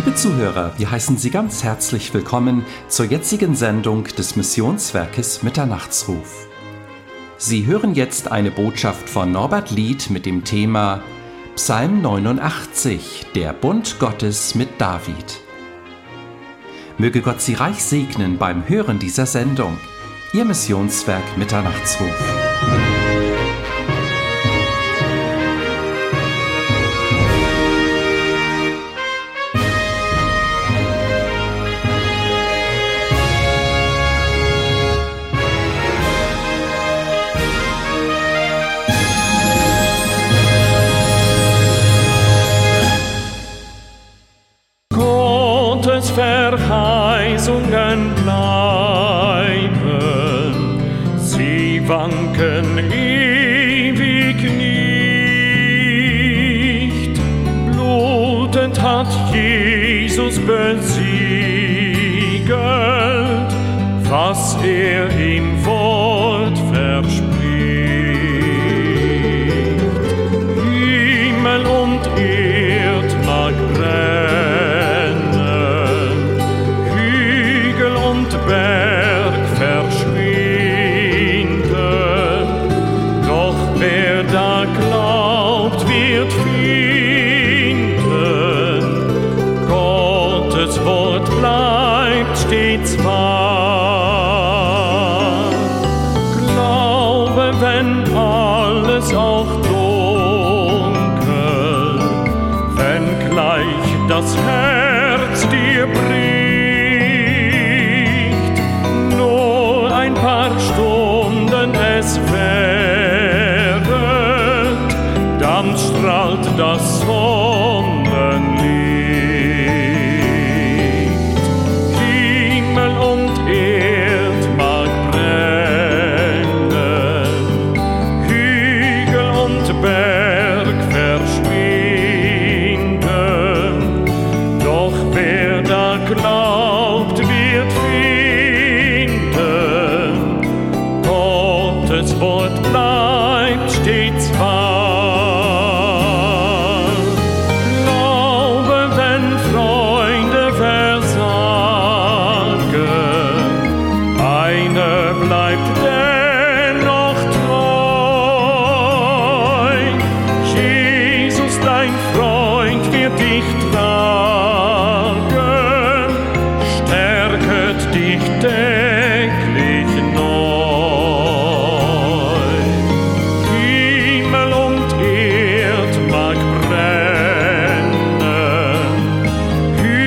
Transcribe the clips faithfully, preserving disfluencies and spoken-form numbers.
Liebe Zuhörer, wir heißen Sie ganz herzlich willkommen zur jetzigen Sendung des Missionswerkes Mitternachtsruf. Sie hören jetzt eine Botschaft von Norbert Lied mit dem Thema Psalm neunundachtzig, der Bund Gottes mit David. Möge Gott Sie reich segnen beim Hören dieser Sendung. Ihr Missionswerk Mitternachtsruf. Verheißungen bleiben, sie wanken ewig nicht. Blutend hat Jesus besiegelt, was er im Wort verspricht. Himmel und Erd mag brennen, Berg verschwinden, doch wer da glaubt, wird finden. Gottes Wort bleibt stets wahr. Glaube, wenn alles auch dunkel, wenn gleich das Herz dir bricht, ein paar Stunden es währet, dann strahlt das Sonnenlicht. Himmel und Erd mag brennen, Hügel und Berg verschwinden, doch wer da glaubt, wird das Wort bleibt stets wahr. Glaube, wenn Freunde versagen, einer bleibt dennoch treu. Jesus, dein Freund, wird dich tragen, stärket dich täglich neu.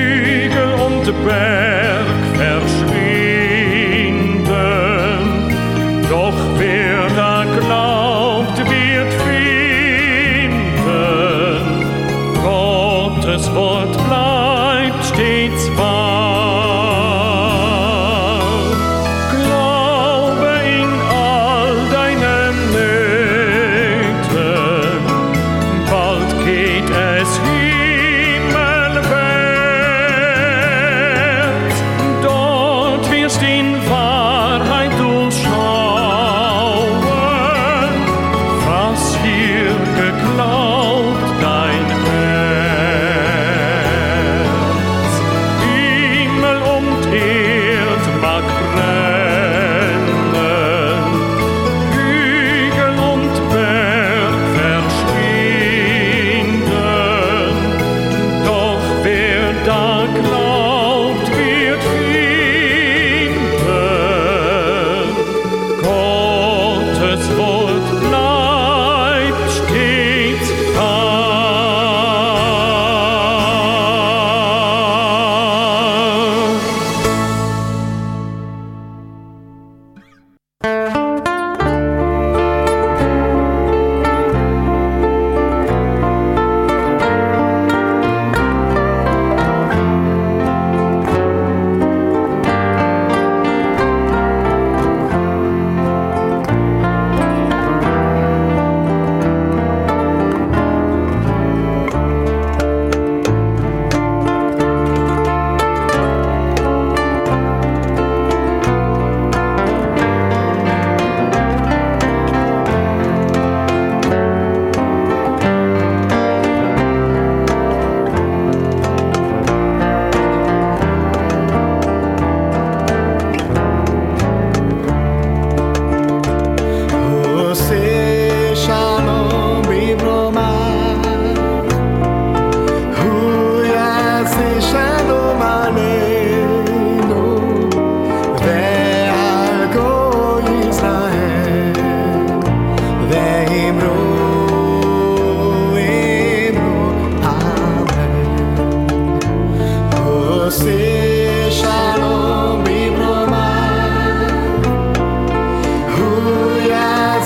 Berg verschwinden,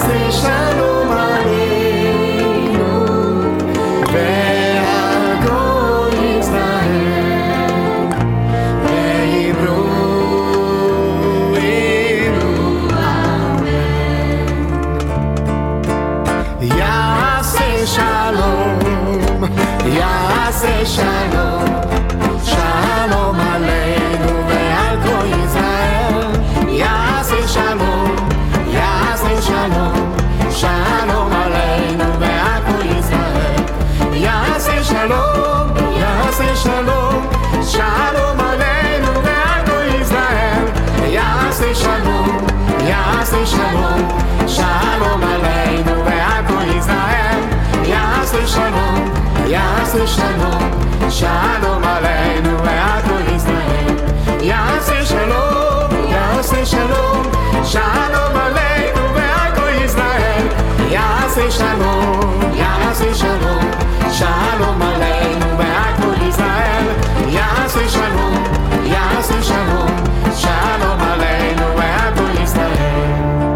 יעשה שלום, שלום עלינו ועל כל ישראל. יעשה שלום, יעשה שלום, שלום עלינו ועל כל ישראל. יעשה שלום, יעשה שלום, שלום עלינו ועל כל ישראל. יעשה שלום, יעשה שלום, שלום עלינו ועל כל ישראל.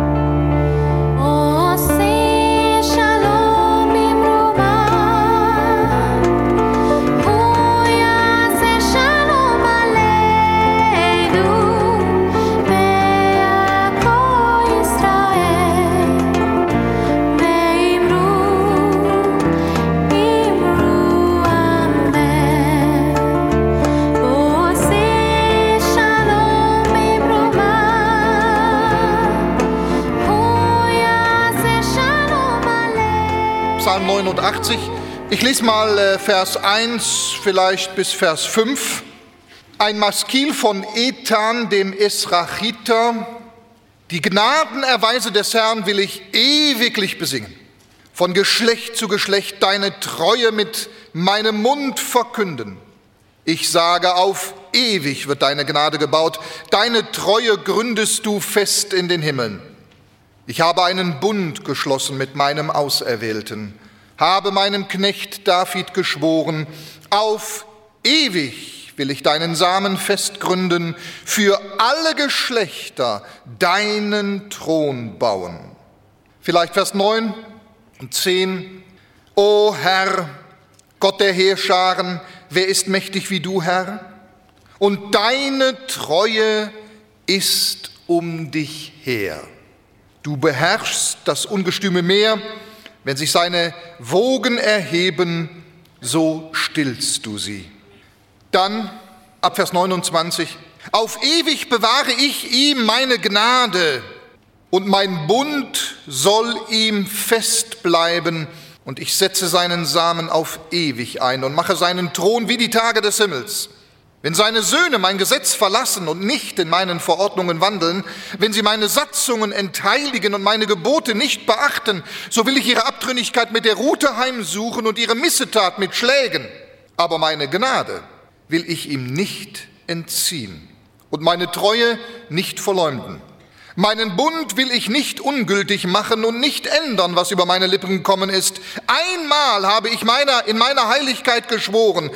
Psalm neunundachtzig. Ich lese mal äh, Vers eins, vielleicht bis Vers fünf. Ein Maskil von Ethan, dem Esrachiter. Die Gnadenerweise des Herrn will ich ewiglich besingen. Von Geschlecht zu Geschlecht deine Treue mit meinem Mund verkünden. Ich sage, auf ewig wird deine Gnade gebaut. Deine Treue gründest du fest in den Himmeln. Ich habe einen Bund geschlossen mit meinem Auserwählten, habe meinem Knecht David geschworen, auf ewig will ich deinen Samen festgründen, für alle Geschlechter deinen Thron bauen. Vielleicht Vers neun und zehn. O Herr, Gott der Heerscharen, wer ist mächtig wie du, Herr? Und deine Treue ist um dich her. Du beherrschst das ungestüme Meer, wenn sich seine Wogen erheben, so stillst du sie. Dann, ab Vers neunundzwanzig, auf ewig bewahre ich ihm meine Gnade und mein Bund soll ihm fest bleiben und ich setze seinen Samen auf ewig ein und mache seinen Thron wie die Tage des Himmels. Wenn seine Söhne mein Gesetz verlassen und nicht in meinen Verordnungen wandeln, wenn sie meine Satzungen entheiligen und meine Gebote nicht beachten, so will ich ihre Abtrünnigkeit mit der Rute heimsuchen und ihre Missetat mit Schlägen. Aber meine Gnade will ich ihm nicht entziehen und meine Treue nicht verleumden. Meinen Bund will ich nicht ungültig machen und nicht ändern, was über meine Lippen gekommen ist. Einmal habe ich meiner, in meiner Heiligkeit geschworen,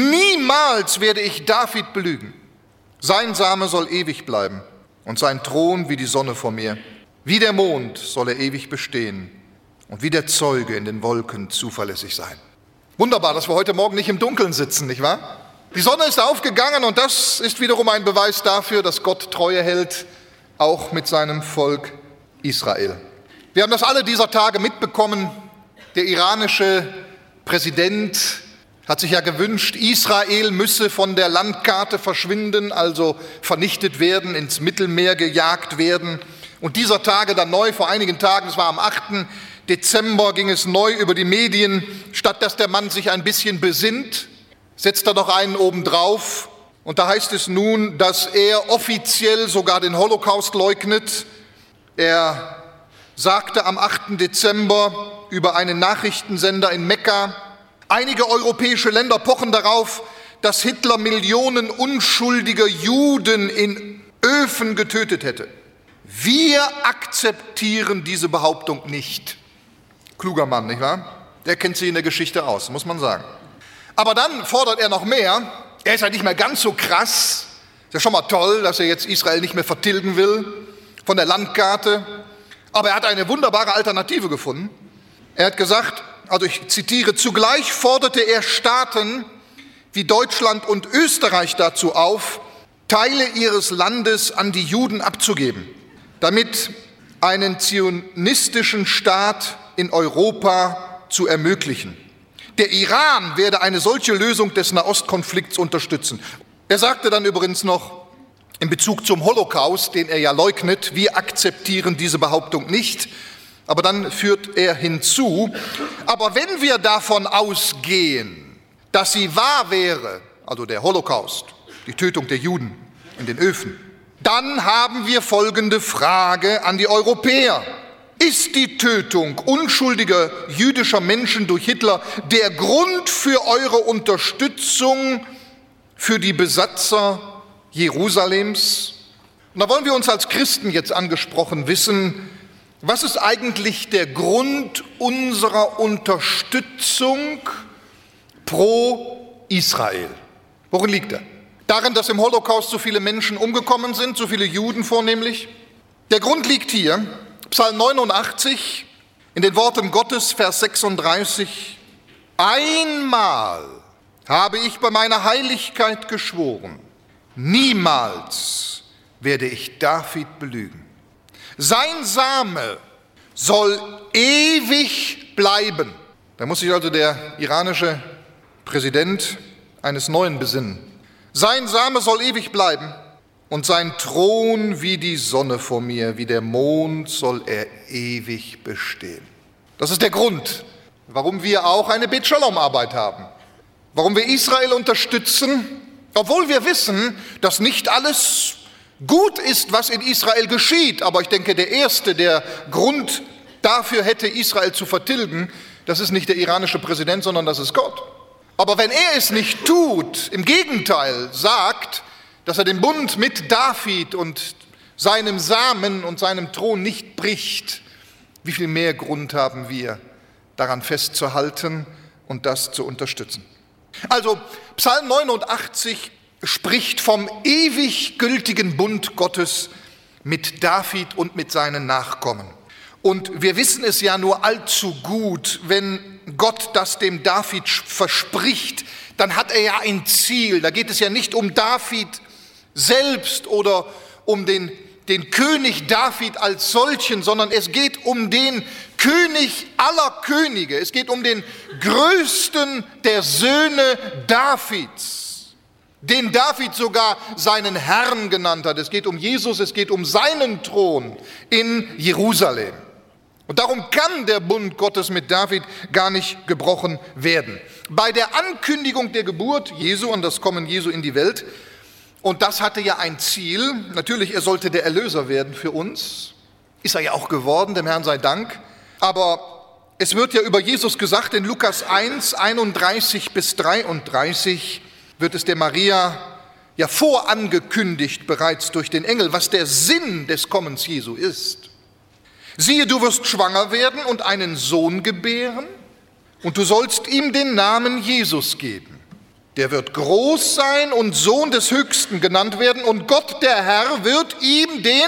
niemals werde ich David belügen. Sein Same soll ewig bleiben und sein Thron wie die Sonne vor mir. Wie der Mond soll er ewig bestehen und wie der Zeuge in den Wolken zuverlässig sein. Wunderbar, dass wir heute Morgen nicht im Dunkeln sitzen, nicht wahr? Die Sonne ist aufgegangen und das ist wiederum ein Beweis dafür, dass Gott Treue hält, auch mit seinem Volk Israel. Wir haben das alle dieser Tage mitbekommen. Der iranische Präsident hat sich ja gewünscht, Israel müsse von der Landkarte verschwinden, also vernichtet werden, ins Mittelmeer gejagt werden. Und dieser Tage dann neu, vor einigen Tagen, es war am achten Dezember, ging es neu über die Medien, statt dass der Mann sich ein bisschen besinnt, setzt er noch einen obendrauf. Und da heißt es nun, dass er offiziell sogar den Holocaust leugnet. Er sagte am achten Dezember über einen Nachrichtensender in Mekka, einige europäische Länder pochen darauf, dass Hitler Millionen unschuldiger Juden in Öfen getötet hätte. Wir akzeptieren diese Behauptung nicht. Kluger Mann, nicht wahr? Der kennt sich in der Geschichte aus, muss man sagen. Aber dann fordert er noch mehr. Er ist ja nicht mehr ganz so krass. Ist ja schon mal toll, dass er jetzt Israel nicht mehr vertilgen will von der Landkarte. Aber er hat eine wunderbare Alternative gefunden. Er hat gesagt, also ich zitiere, zugleich forderte er Staaten wie Deutschland und Österreich dazu auf, Teile ihres Landes an die Juden abzugeben, damit einen zionistischen Staat in Europa zu ermöglichen. Der Iran werde eine solche Lösung des Nahostkonflikts unterstützen. Er sagte dann übrigens noch in Bezug zum Holocaust, den er ja leugnet, wir akzeptieren diese Behauptung nicht. Aber dann führt er hinzu, aber wenn wir davon ausgehen, dass sie wahr wäre, also der Holocaust, die Tötung der Juden in den Öfen, dann haben wir folgende Frage an die Europäer. Ist die Tötung unschuldiger jüdischer Menschen durch Hitler der Grund für eure Unterstützung für die Besatzer Jerusalems? Und da wollen wir uns als Christen jetzt angesprochen wissen, was ist eigentlich der Grund unserer Unterstützung pro Israel? Worin liegt er? Darin, dass im Holocaust so viele Menschen umgekommen sind, so viele Juden vornehmlich? Der Grund liegt hier, Psalm neunundachtzig, in den Worten Gottes, Vers sechsunddreißig. Einmal habe ich bei meiner Heiligkeit geschworen, niemals werde ich David belügen. Sein Same soll ewig bleiben. Da muss sich also der iranische Präsident eines Neuen besinnen. Sein Same soll ewig bleiben und sein Thron wie die Sonne vor mir, wie der Mond soll er ewig bestehen. Das ist der Grund, warum wir auch eine Bet Shalom-Arbeit haben. Warum wir Israel unterstützen, obwohl wir wissen, dass nicht alles gut ist, was in Israel geschieht. Aber ich denke, der erste, der Grund dafür hätte, Israel zu vertilgen, das ist nicht der iranische Präsident, sondern das ist Gott. Aber wenn er es nicht tut, im Gegenteil sagt, dass er den Bund mit David und seinem Samen und seinem Thron nicht bricht, wie viel mehr Grund haben wir, daran festzuhalten und das zu unterstützen? Also Psalm neunundachtzig spricht vom ewig gültigen Bund Gottes mit David und mit seinen Nachkommen. Und wir wissen es ja nur allzu gut, wenn Gott das dem David verspricht, dann hat er ja ein Ziel. Da geht es ja nicht um David selbst oder um den, den König David als solchen, sondern es geht um den König aller Könige. Es geht um den größten der Söhne Davids, den David sogar seinen Herrn genannt hat. Es geht um Jesus, es geht um seinen Thron in Jerusalem. Und darum kann der Bund Gottes mit David gar nicht gebrochen werden. Bei der Ankündigung der Geburt Jesu und das Kommen Jesu in die Welt, und das hatte ja ein Ziel, natürlich, er sollte der Erlöser werden für uns, ist er ja auch geworden, dem Herrn sei Dank, aber es wird ja über Jesus gesagt, in Lukas eins, einunddreißig bis dreiunddreißig wird es der Maria ja vorangekündigt bereits durch den Engel, was der Sinn des Kommens Jesu ist. Siehe, du wirst schwanger werden und einen Sohn gebären, und du sollst ihm den Namen Jesus geben. Der wird groß sein und Sohn des Höchsten genannt werden, und Gott, der Herr, wird ihm den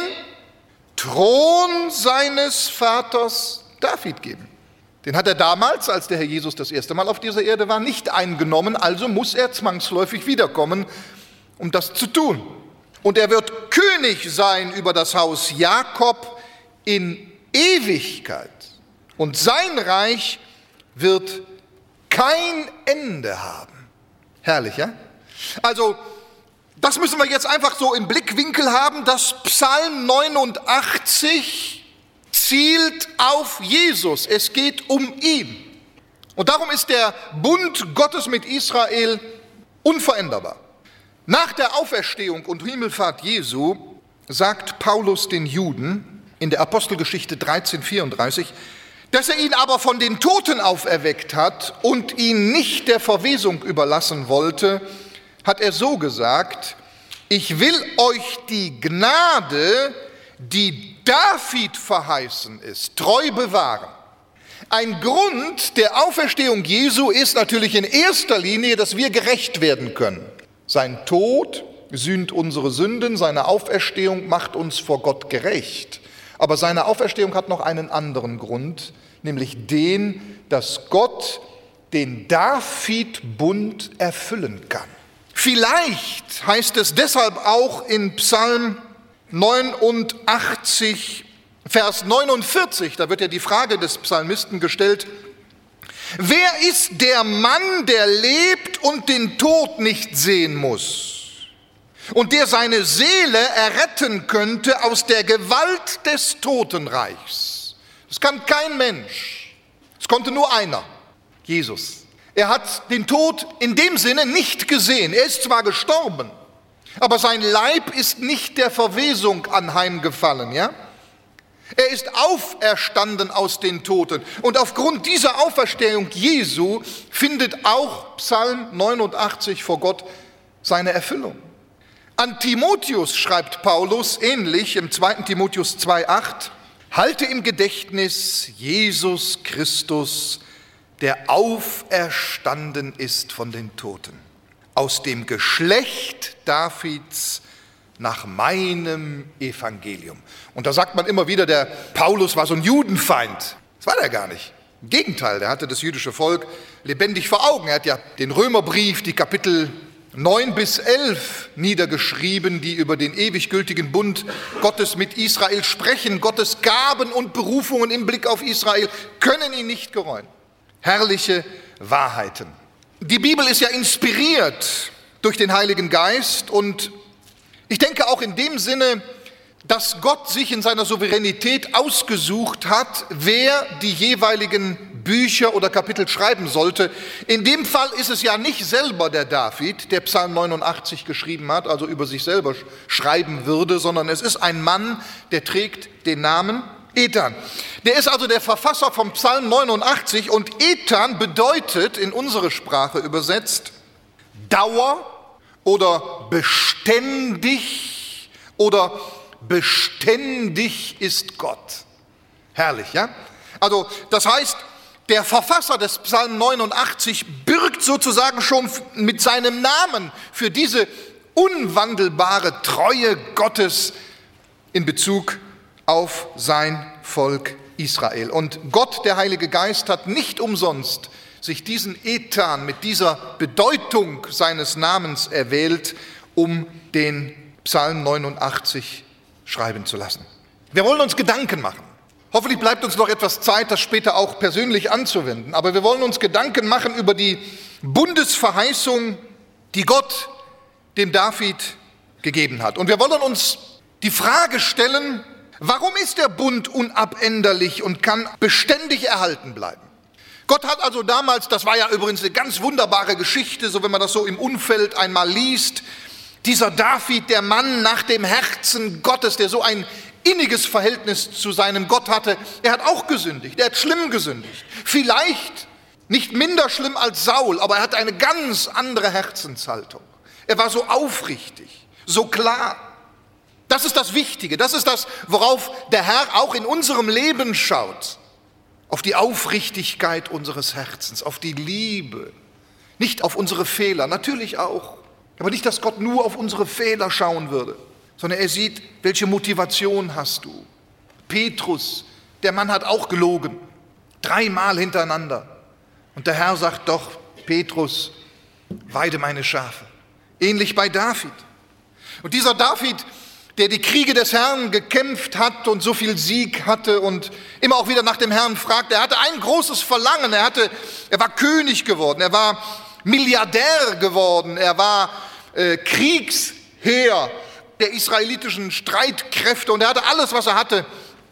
Thron seines Vaters David geben. Den hat er damals, als der Herr Jesus das erste Mal auf dieser Erde war, nicht eingenommen, also muss er zwangsläufig wiederkommen, um das zu tun. Und er wird König sein über das Haus Jakob in Ewigkeit, und sein Reich wird kein Ende haben. Herrlich, ja? Also, das müssen wir jetzt einfach so im Blickwinkel haben, dass Psalm neunundachtzig zielt auf Jesus. Es geht um ihn. Und darum ist der Bund Gottes mit Israel unveränderbar. Nach der Auferstehung und Himmelfahrt Jesu sagt Paulus den Juden in der Apostelgeschichte dreizehn, vierunddreißig, dass er ihn aber von den Toten auferweckt hat und ihn nicht der Verwesung überlassen wollte, hat er so gesagt: Ich will euch die Gnade, die David verheißen ist, treu bewahren. Ein Grund der Auferstehung Jesu ist natürlich in erster Linie, dass wir gerecht werden können. Sein Tod sühnt unsere Sünden, seine Auferstehung macht uns vor Gott gerecht. Aber seine Auferstehung hat noch einen anderen Grund, nämlich den, dass Gott den David-Bund erfüllen kann. Vielleicht heißt es deshalb auch in Psalm neunundachtzig, Vers neunundvierzig, da wird ja die Frage des Psalmisten gestellt: Wer ist der Mann, der lebt und den Tod nicht sehen muss und der seine Seele erretten könnte aus der Gewalt des Totenreichs? Das kann kein Mensch. Es konnte nur einer, Jesus. Er hat den Tod in dem Sinne nicht gesehen. Er ist zwar gestorben, aber sein Leib ist nicht der Verwesung anheimgefallen, ja? Er ist auferstanden aus den Toten. Und aufgrund dieser Auferstehung Jesu findet auch Psalm neunundachtzig vor Gott seine Erfüllung. An Timotheus schreibt Paulus ähnlich im zweiten Timotheus zwei acht: Halte im Gedächtnis Jesus Christus, der auferstanden ist von den Toten, aus dem Geschlecht Davids nach meinem Evangelium. Und da sagt man immer wieder, der Paulus war so ein Judenfeind. Das war er gar nicht. Im Gegenteil, der hatte das jüdische Volk lebendig vor Augen. Er hat ja den Römerbrief, die Kapitel neun bis elf niedergeschrieben, die über den ewig gültigen Bund Gottes mit Israel sprechen. Gottes Gaben und Berufungen im Blick auf Israel können ihn nicht gereuen. Herrliche Wahrheiten. Die Bibel ist ja inspiriert durch den Heiligen Geist und ich denke auch in dem Sinne, dass Gott sich in seiner Souveränität ausgesucht hat, wer die jeweiligen Bücher oder Kapitel schreiben sollte. In dem Fall ist es ja nicht selber der David, der Psalm neunundachtzig geschrieben hat, also über sich selber schreiben würde, sondern es ist ein Mann, der trägt den Namen Ethan. Der ist also der Verfasser vom Psalm neunundachtzig und Ethan bedeutet in unsere Sprache übersetzt Dauer oder beständig oder beständig ist Gott. Herrlich, ja? Also das heißt, der Verfasser des Psalm neunundachtzig bürgt sozusagen schon mit seinem Namen für diese unwandelbare Treue Gottes in Bezug auf sein Volk Israel. Und Gott, der Heilige Geist, hat nicht umsonst sich diesen Ethan mit dieser Bedeutung seines Namens erwählt, um den Psalm neunundachtzig schreiben zu lassen. Wir wollen uns Gedanken machen. Hoffentlich bleibt uns noch etwas Zeit, das später auch persönlich anzuwenden. Aber wir wollen uns Gedanken machen über die Bundesverheißung, die Gott dem David gegeben hat. Und wir wollen uns die Frage stellen, warum ist der Bund unabänderlich und kann beständig erhalten bleiben? Gott hat also damals, das war ja übrigens eine ganz wunderbare Geschichte, so wenn man das so im Umfeld einmal liest, dieser David, der Mann nach dem Herzen Gottes, der so ein inniges Verhältnis zu seinem Gott hatte, er hat auch gesündigt, er hat schlimm gesündigt. Vielleicht nicht minder schlimm als Saul, aber er hat eine ganz andere Herzenshaltung. Er war so aufrichtig, so klar. Das ist das Wichtige, das ist das, worauf der Herr auch in unserem Leben schaut. Auf die Aufrichtigkeit unseres Herzens, auf die Liebe, nicht auf unsere Fehler, natürlich auch. Aber nicht, dass Gott nur auf unsere Fehler schauen würde, sondern er sieht, welche Motivation hast du. Petrus, der Mann hat auch gelogen, dreimal hintereinander. Und der Herr sagt doch, Petrus, weide meine Schafe. Ähnlich bei David. Und dieser David, der die Kriege des Herrn gekämpft hat und so viel Sieg hatte und immer auch wieder nach dem Herrn fragt, er hatte ein großes Verlangen, er, hatte, er war König geworden, er war Milliardär geworden, er war äh, Kriegsheer der israelitischen Streitkräfte und er hatte alles, was er hatte,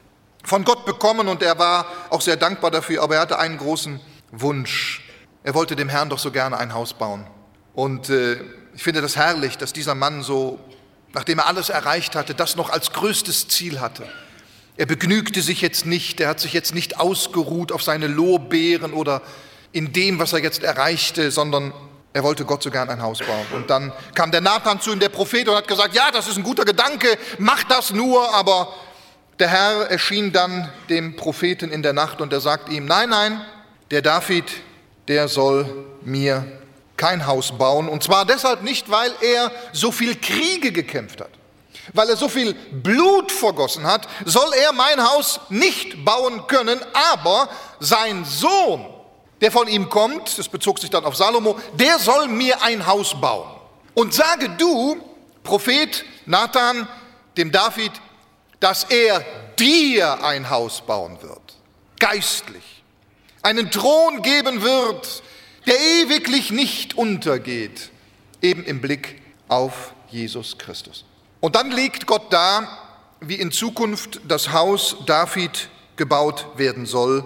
von Gott bekommen und er war auch sehr dankbar dafür, aber er hatte einen großen Wunsch. Er wollte dem Herrn doch so gerne ein Haus bauen. Und äh, ich finde das herrlich, dass dieser Mann so, nachdem er alles erreicht hatte, das noch als größtes Ziel hatte. Er begnügte sich jetzt nicht, er hat sich jetzt nicht ausgeruht auf seine Lorbeeren oder in dem, was er jetzt erreichte, sondern er wollte Gott so gern ein Haus bauen. Und dann kam der Nathan zu ihm, der Prophet, und hat gesagt, ja, das ist ein guter Gedanke, mach das nur. Aber der Herr erschien dann dem Propheten in der Nacht und er sagt ihm, nein, nein, der David, der soll mir kein Haus bauen. Und zwar deshalb nicht, weil er so viel Kriege gekämpft hat, weil er so viel Blut vergossen hat, soll er mein Haus nicht bauen können, aber sein Sohn, der von ihm kommt, das bezog sich dann auf Salomo, der soll mir ein Haus bauen. Und sage du, Prophet Nathan, dem David, dass er dir ein Haus bauen wird, geistlich, einen Thron geben wird, der ewiglich nicht untergeht, eben im Blick auf Jesus Christus. Und dann legt Gott dar, wie in Zukunft das Haus David gebaut werden soll.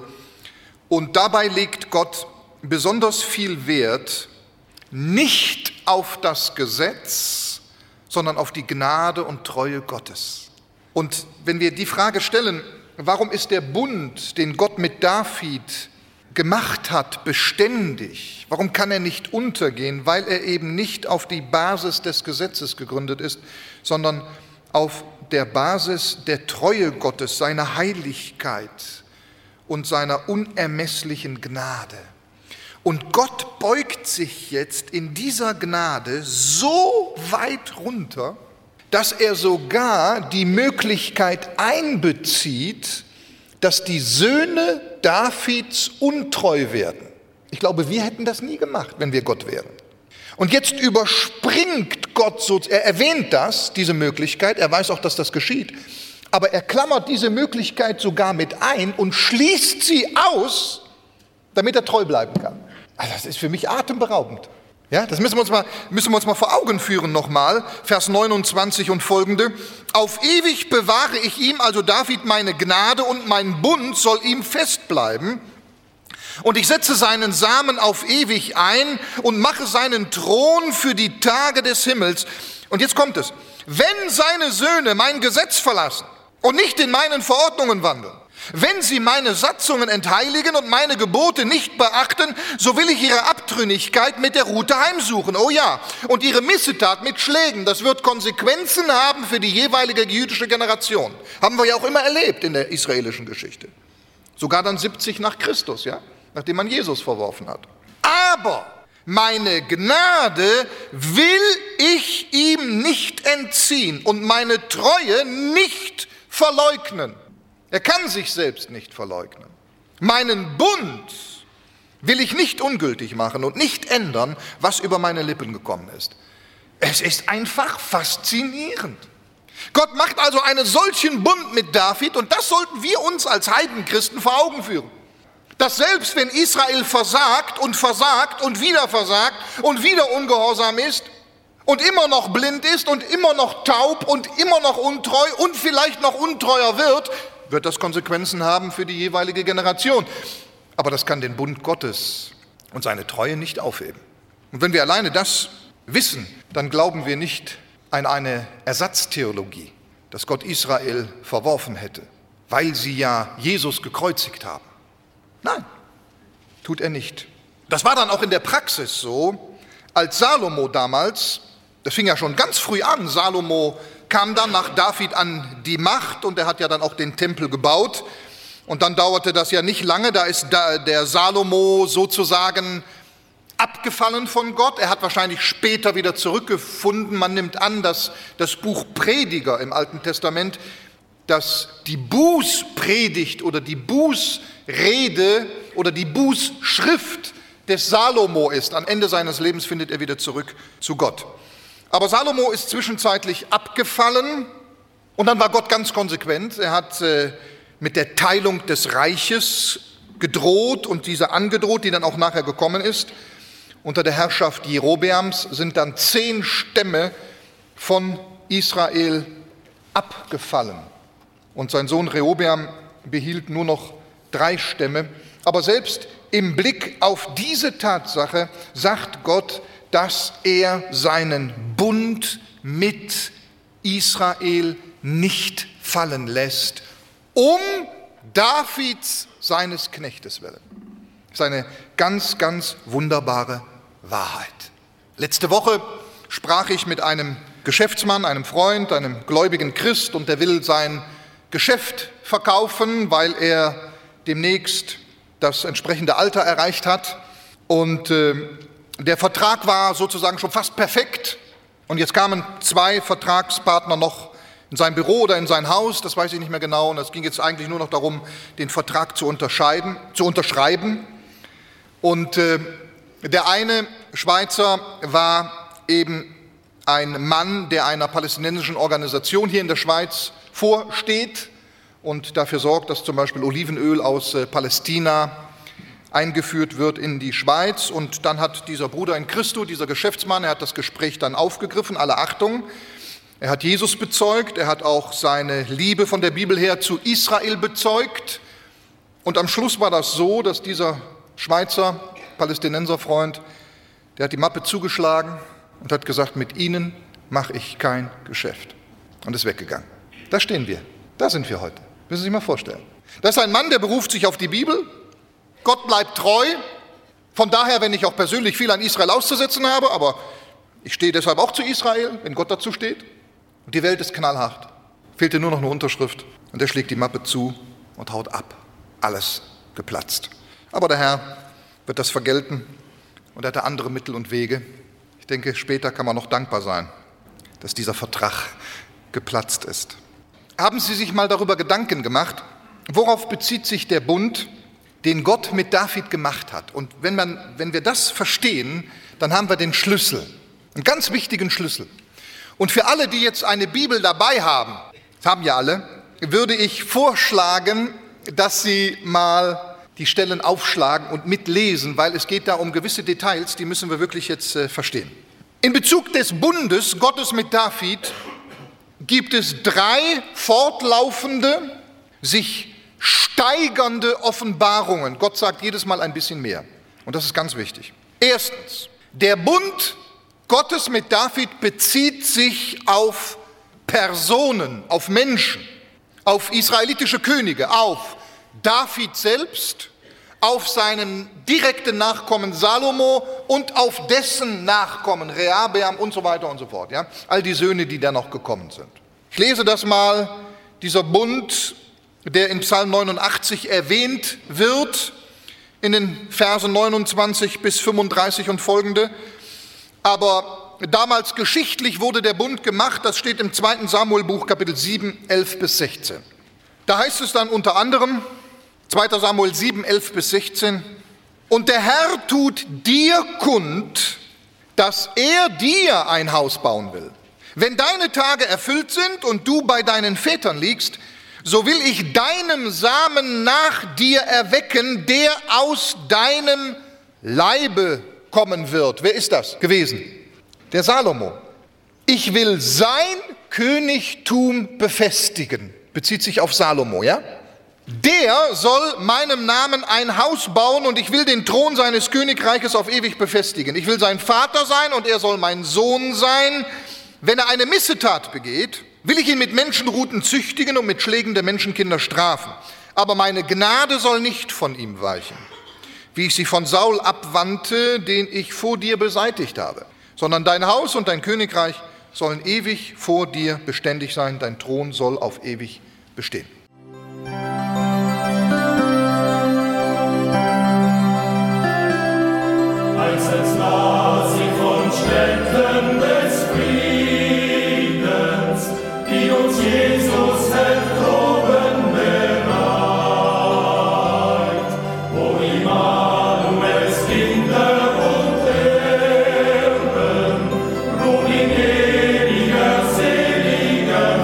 Und dabei legt Gott besonders viel Wert nicht auf das Gesetz, sondern auf die Gnade und Treue Gottes. Und wenn wir die Frage stellen, warum ist der Bund, den Gott mit David gemacht hat, beständig? Warum kann er nicht untergehen? Weil er eben nicht auf die Basis des Gesetzes gegründet ist, sondern auf der Basis der Treue Gottes, seiner Heiligkeit und seiner unermesslichen Gnade. Und Gott beugt sich jetzt in dieser Gnade so weit runter, dass er sogar die Möglichkeit einbezieht, dass die Söhne Davids untreu werden. Ich glaube, wir hätten das nie gemacht, wenn wir Gott wären. Und jetzt überspringt Gott, so, er erwähnt das, diese Möglichkeit, er weiß auch, dass das geschieht, aber er klammert diese Möglichkeit sogar mit ein und schließt sie aus, damit er treu bleiben kann. Also das ist für mich atemberaubend. Ja, das müssen wir uns mal, müssen wir uns mal vor Augen führen nochmal, Vers neunundzwanzig und folgende. Auf ewig bewahre ich ihm, also David, meine Gnade und mein Bund soll ihm festbleiben. Und ich setze seinen Samen auf ewig ein und mache seinen Thron für die Tage des Himmels. Und jetzt kommt es. Wenn seine Söhne mein Gesetz verlassen und nicht in meinen Verordnungen wandeln, wenn sie meine Satzungen entheiligen und meine Gebote nicht beachten, so will ich ihre Abtrünnigkeit mit der Rute heimsuchen. Oh ja, und ihre Missetat mit Schlägen, das wird Konsequenzen haben für die jeweilige jüdische Generation. Haben wir ja auch immer erlebt in der israelischen Geschichte. Sogar dann siebzig nach Christus, ja, nachdem man Jesus verworfen hat. Aber meine Gnade will ich ihm nicht entziehen und meine Treue nicht verleugnen. Er kann sich selbst nicht verleugnen. Meinen Bund will ich nicht ungültig machen und nicht ändern, was über meine Lippen gekommen ist. Es ist einfach faszinierend. Gott macht also einen solchen Bund mit David und das sollten wir uns als Heidenchristen vor Augen führen. Dass selbst wenn Israel versagt und versagt und wieder versagt und wieder ungehorsam ist und immer noch blind ist und immer noch taub und immer noch untreu und vielleicht noch untreuer wird, wird das Konsequenzen haben für die jeweilige Generation. Aber das kann den Bund Gottes und seine Treue nicht aufheben. Und wenn wir alleine das wissen, dann glauben wir nicht an eine Ersatztheologie, dass Gott Israel verworfen hätte, weil sie ja Jesus gekreuzigt haben. Nein, tut er nicht. Das war dann auch in der Praxis so, als Salomo damals, das fing ja schon ganz früh an, Salomo kam dann nach David an die Macht und er hat ja dann auch den Tempel gebaut. Und dann dauerte das ja nicht lange, da ist der Salomo sozusagen abgefallen von Gott. Er hat wahrscheinlich später wieder zurückgefunden. Man nimmt an, dass das Buch Prediger im Alten Testament, dass die Bußpredigt oder die Bußrede oder die Bußschrift des Salomo ist. Am Ende seines Lebens findet er wieder zurück zu Gott. Aber Salomo ist zwischenzeitlich abgefallen und dann war Gott ganz konsequent. Er hat äh, mit der Teilung des Reiches gedroht und diese angedroht, die dann auch nachher gekommen ist. Unter der Herrschaft Jerobeams sind dann zehn Stämme von Israel abgefallen. Und sein Sohn Rehobeam behielt nur noch drei Stämme. Aber selbst im Blick auf diese Tatsache sagt Gott, dass er seinen Bund mit Israel nicht fallen lässt, um Davids, seines Knechtes willen. Das ist eine ganz, ganz wunderbare Wahrheit. Letzte Woche sprach ich mit einem Geschäftsmann, einem Freund, einem gläubigen Christ, und der will sein Geschäft verkaufen, weil er demnächst das entsprechende Alter erreicht hat. Und äh, der Vertrag war sozusagen schon fast perfekt. Und jetzt kamen zwei Vertragspartner noch in sein Büro oder in sein Haus, das weiß ich nicht mehr genau. Und es ging jetzt eigentlich nur noch darum, den Vertrag zu unterscheiden, zu unterschreiben. Und äh, der eine Schweizer war eben ein Mann, der einer palästinensischen Organisation hier in der Schweiz vorsteht und dafür sorgt, dass zum Beispiel Olivenöl aus äh, Palästina eingeführt wird in die Schweiz. Und dann hat dieser Bruder in Christo, dieser Geschäftsmann, er hat das Gespräch dann aufgegriffen, alle Achtung. Er hat Jesus bezeugt, er hat auch seine Liebe von der Bibel her zu Israel bezeugt. Und am Schluss war das so, dass dieser Schweizer Palästinenserfreund, der hat die Mappe zugeschlagen und hat gesagt, mit Ihnen mache ich kein Geschäft. Und ist weggegangen. Da stehen wir, da sind wir heute. Müssen Sie sich mal vorstellen. Das ist ein Mann, der beruft sich auf die Bibel. Gott bleibt treu. Von daher, wenn ich auch persönlich viel an Israel auszusetzen habe, aber ich stehe deshalb auch zu Israel, wenn Gott dazu steht. Und die Welt ist knallhart. Fehlte nur noch eine Unterschrift. Und er schlägt die Mappe zu und haut ab. Alles geplatzt. Aber der Herr wird das vergelten und er hatte andere Mittel und Wege. Ich denke, später kann man noch dankbar sein, dass dieser Vertrag geplatzt ist. Haben Sie sich mal darüber Gedanken gemacht, worauf bezieht sich der Bund, den Gott mit David gemacht hat? Und wenn, man, wenn wir das verstehen, dann haben wir den Schlüssel, einen ganz wichtigen Schlüssel. Und für alle, die jetzt eine Bibel dabei haben, das haben ja alle, würde ich vorschlagen, dass Sie mal die Stellen aufschlagen und mitlesen, weil es geht da um gewisse Details, die müssen wir wirklich jetzt äh, verstehen. In Bezug des Bundes Gottes mit David gibt es drei fortlaufende, sich steigernde Offenbarungen. Gott sagt jedes Mal ein bisschen mehr. Und das ist ganz wichtig. Erstens, der Bund Gottes mit David bezieht sich auf Personen, auf Menschen, auf israelitische Könige, auf David selbst, auf seinen direkten Nachkommen Salomo und auf dessen Nachkommen Rehabeam und so weiter und so fort. Ja? All die Söhne, die da noch gekommen sind. Ich lese das mal, dieser Bund, der in Psalm neunundachtzig erwähnt wird, in den Versen neunundzwanzig bis fünfunddreißig und folgende. Aber damals geschichtlich wurde der Bund gemacht, das steht im zweiten Samuelbuch, Kapitel sieben, elf bis sechzehn. Da heißt es dann unter anderem, zweiter Samuel sieben, elf bis sechzehn, und der Herr tut dir kund, dass er dir ein Haus bauen will. Wenn deine Tage erfüllt sind und du bei deinen Vätern liegst, so will ich deinem Samen nach dir erwecken, der aus deinem Leibe kommen wird. Wer ist das gewesen? Der Salomo. Ich will sein Königtum befestigen. Bezieht sich auf Salomo, ja? Der soll meinem Namen ein Haus bauen und ich will den Thron seines Königreiches auf ewig befestigen. Ich will sein Vater sein und er soll mein Sohn sein. Wenn er eine Missetat begeht, will ich ihn mit Menschenruten züchtigen und mit Schlägen der Menschenkinder strafen. Aber meine Gnade soll nicht von ihm weichen, wie ich sie von Saul abwandte, den ich vor dir beseitigt habe. Sondern dein Haus und dein Königreich sollen ewig vor dir beständig sein, dein Thron soll auf ewig bestehen. Als es nah sie von Städten des Friedens, die uns Jesus erproben bereit, wo Immanuels Kinder und Erben ruhen in ewiger, seliger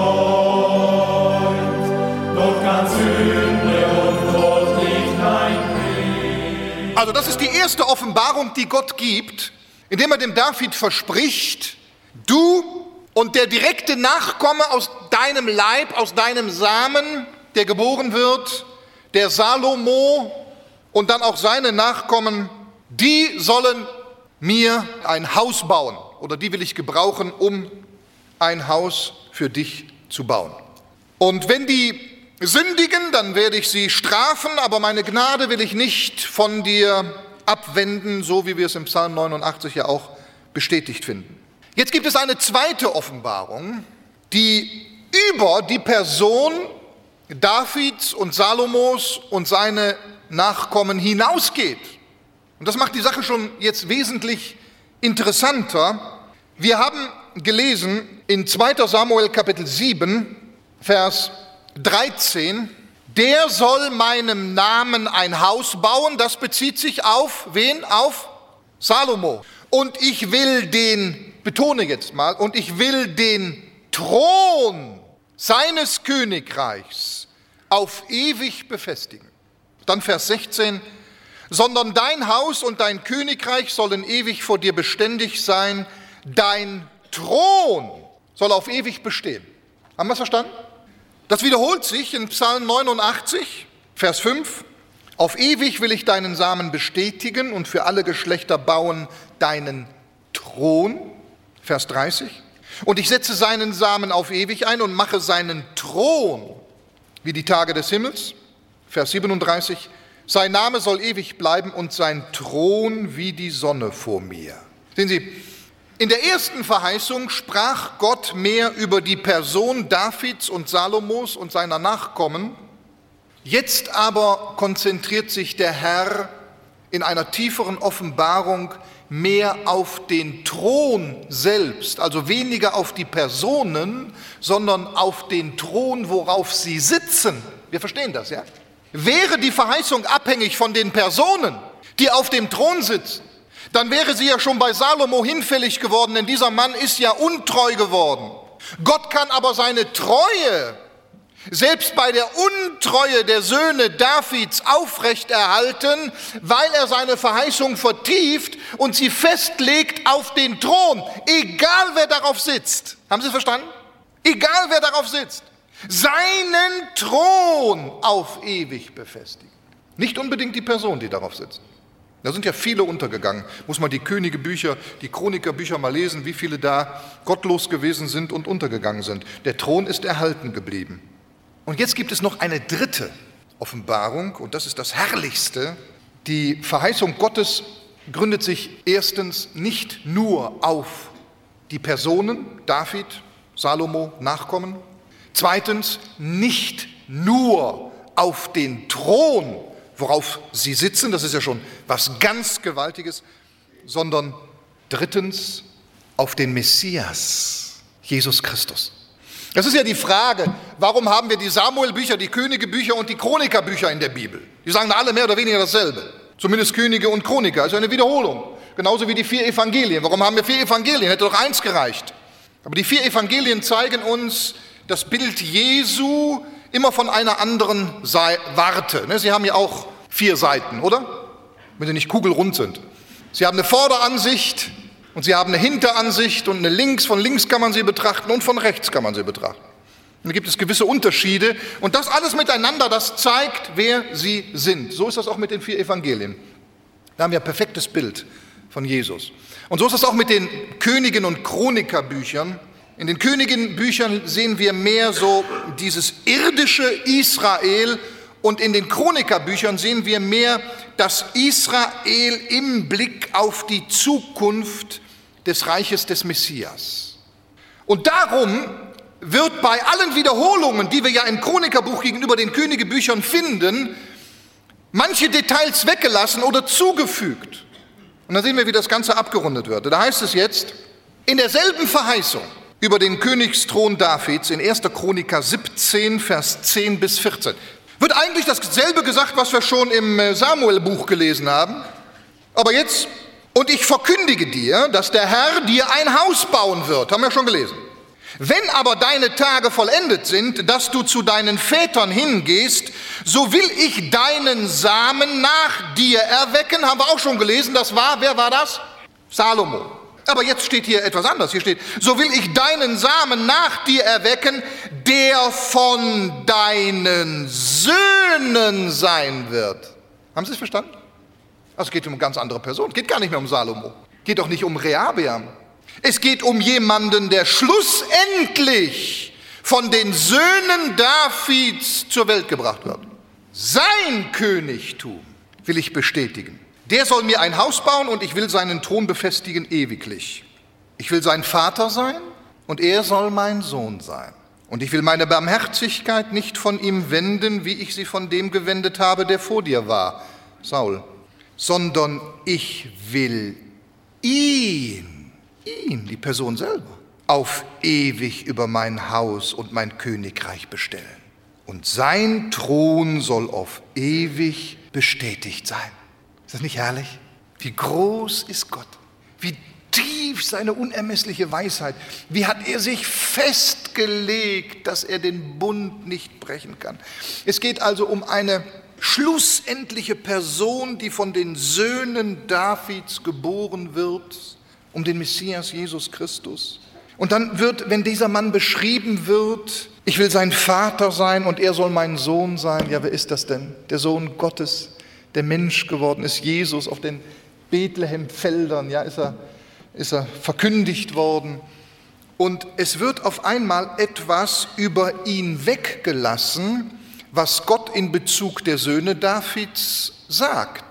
Freud. Dort kann Sünde und Tod nicht eintreten. Also das ist die erste Offenbarung, die Gott gibt, indem er dem David verspricht, du und der direkte Nachkomme aus deinem Leib, aus deinem Samen, der geboren wird, der Salomo und dann auch seine Nachkommen, die sollen mir ein Haus bauen oder die will ich gebrauchen, um ein Haus für dich zu bauen. Und wenn die sündigen, dann werde ich sie strafen, aber meine Gnade will ich nicht von dir abwenden, so wie wir es im Psalm neunundachtzig ja auch bestätigt finden. Jetzt gibt es eine zweite Offenbarung, die über die Person Davids und Salomos und seine Nachkommen hinausgeht. Und das macht die Sache schon jetzt wesentlich interessanter. Wir haben gelesen in zweiter Samuel Kapitel sieben, Vers dreizehn, der soll meinem Namen ein Haus bauen, das bezieht sich auf wen? Auf Salomo. Und ich will den, betone jetzt mal, und ich will den Thron seines Königreichs auf ewig befestigen. Dann Vers sechzehn, sondern dein Haus und dein Königreich sollen ewig vor dir beständig sein, dein Thron soll auf ewig bestehen. Haben wir es verstanden? Das wiederholt sich in Psalm neunundachtzig, Vers fünf. Auf ewig will ich deinen Samen bestätigen und für alle Geschlechter bauen deinen Thron. Vers dreißig. Und ich setze seinen Samen auf ewig ein und mache seinen Thron wie die Tage des Himmels. Vers siebenunddreißig. Sein Name soll ewig bleiben und sein Thron wie die Sonne vor mir. Sehen Sie, in der ersten Verheißung sprach Gott mehr über die Person Davids und Salomos und seiner Nachkommen. Jetzt aber konzentriert sich der Herr in einer tieferen Offenbarung mehr auf den Thron selbst, also weniger auf die Personen, sondern auf den Thron, worauf sie sitzen. Wir verstehen das, ja? Wäre die Verheißung abhängig von den Personen, die auf dem Thron sitzen, dann wäre sie ja schon bei Salomo hinfällig geworden, denn dieser Mann ist ja untreu geworden. Gott kann aber seine Treue selbst bei der Untreue der Söhne Davids aufrechterhalten, weil er seine Verheißung vertieft und sie festlegt auf den Thron, egal wer darauf sitzt. Haben Sie es verstanden? Egal wer darauf sitzt. Seinen Thron auf ewig befestigen. Nicht unbedingt die Person, die darauf sitzt. Da sind ja viele untergegangen. Muss man die Königebücher, die Chronikerbücher mal lesen, wie viele da gottlos gewesen sind und untergegangen sind. Der Thron ist erhalten geblieben. Und jetzt gibt es noch eine dritte Offenbarung, und das ist das Herrlichste. Die Verheißung Gottes gründet sich erstens nicht nur auf die Personen, David, Salomo, Nachkommen. Zweitens nicht nur auf den Thron, worauf sie sitzen, das ist ja schon was ganz Gewaltiges, sondern drittens auf den Messias, Jesus Christus. Das ist ja die Frage, warum haben wir die Samuelbücher, die Königebücher und die Chronikerbücher in der Bibel? Die sagen alle mehr oder weniger dasselbe. Zumindest Könige und Chroniker, also eine Wiederholung. Genauso wie die vier Evangelien. Warum haben wir vier Evangelien? Hätte doch eins gereicht. Aber die vier Evangelien zeigen uns das Bild Jesu immer von einer anderen Warte. Sie haben ja auch vier Seiten, oder? Wenn sie nicht kugelrund sind. Sie haben eine Vorderansicht und sie haben eine Hinteransicht und eine Links. Von links kann man sie betrachten und von rechts kann man sie betrachten. Und da gibt es gewisse Unterschiede. Und das alles miteinander, das zeigt, wer sie sind. So ist das auch mit den vier Evangelien. Da haben wir ein perfektes Bild von Jesus. Und so ist es auch mit den Königen- und Chronikerbüchern. In den Königenbüchern sehen wir mehr so dieses irdische Israel und in den Chronikerbüchern sehen wir mehr das Israel im Blick auf die Zukunft des Reiches des Messias. Und darum wird bei allen Wiederholungen, die wir ja im Chronikerbuch gegenüber den Königebüchern finden, manche Details weggelassen oder zugefügt. Und dann sehen wir, wie das Ganze abgerundet wird. Da heißt es jetzt, in derselben Verheißung über den Königsthron Davids in erster Chroniker siebzehn, Vers zehn bis vierzehn. Wird eigentlich dasselbe gesagt, was wir schon im Samuelbuch gelesen haben. Aber jetzt, und ich verkündige dir, dass der Herr dir ein Haus bauen wird. Haben wir schon gelesen. Wenn aber deine Tage vollendet sind, dass du zu deinen Vätern hingehst, so will ich deinen Samen nach dir erwecken. Haben wir auch schon gelesen. Das war, wer war das? Salomo. Aber jetzt steht hier etwas anderes. Hier steht, so will ich deinen Samen nach dir erwecken, der von deinen Söhnen sein wird. Haben Sie es verstanden? Also es geht um eine ganz andere Person. Es geht gar nicht mehr um Salomo. Es geht auch nicht um Rehabeam. Es geht um jemanden, der schlussendlich von den Söhnen Davids zur Welt gebracht wird. Sein Königtum will ich bestätigen. Der soll mir ein Haus bauen und ich will seinen Thron befestigen ewiglich. Ich will sein Vater sein und er soll mein Sohn sein. Und ich will meine Barmherzigkeit nicht von ihm wenden, wie ich sie von dem gewendet habe, der vor dir war, Saul, sondern ich will ihn, ihn, die Person selber, auf ewig über mein Haus und mein Königreich bestellen. Und sein Thron soll auf ewig bestätigt sein. Ist das nicht herrlich? Wie groß ist Gott? Wie tief seine unermessliche Weisheit. Wie hat er sich festgelegt, dass er den Bund nicht brechen kann. Es geht also um eine schlussendliche Person, die von den Söhnen Davids geboren wird, um den Messias Jesus Christus. Und dann wird, wenn dieser Mann beschrieben wird, ich will sein Vater sein und er soll mein Sohn sein. Ja, wer ist das denn? Der Sohn Gottes, der Mensch geworden ist, Jesus auf den Bethlehem-Feldern, ja, ist er, ist er verkündigt worden. Und es wird auf einmal etwas über ihn weggelassen, was Gott in Bezug der Söhne Davids sagt.